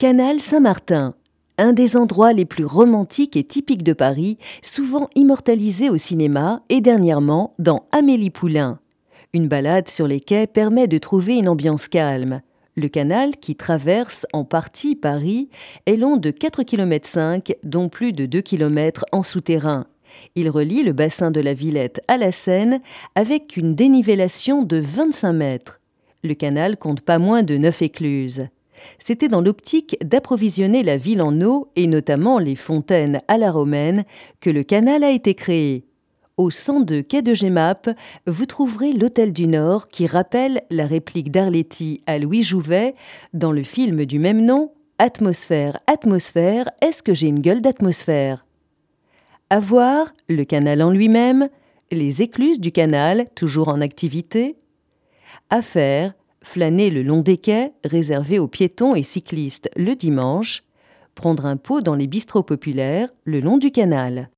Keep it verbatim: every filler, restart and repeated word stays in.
Canal Saint-Martin, un des endroits les plus romantiques et typiques de Paris, souvent immortalisé au cinéma et dernièrement dans Amélie Poulain. Une balade sur les quais permet de trouver une ambiance calme. Le canal, qui traverse en partie Paris, est long de quatre virgule cinq kilomètres, dont plus de deux kilomètres en souterrain. Il relie le bassin de la Villette à la Seine avec une dénivellation de vingt-cinq mètres. Le canal compte pas moins de neuf écluses. C'était dans l'optique d'approvisionner la ville en eau, et notamment les fontaines à la romaine, que le canal a été créé. Au cent deux quai de Jemmapes, vous trouverez l'Hôtel du Nord qui rappelle la réplique d'Arletty à Louis Jouvet dans le film du même nom, Atmosphère, atmosphère, est-ce que j'ai une gueule d'atmosphère? À voir, le canal en lui-même, les écluses du canal, toujours en activité. À faire, flâner le long des quais, réservés aux piétons et cyclistes le dimanche. Prendre un pot dans les bistrots populaires le long du canal.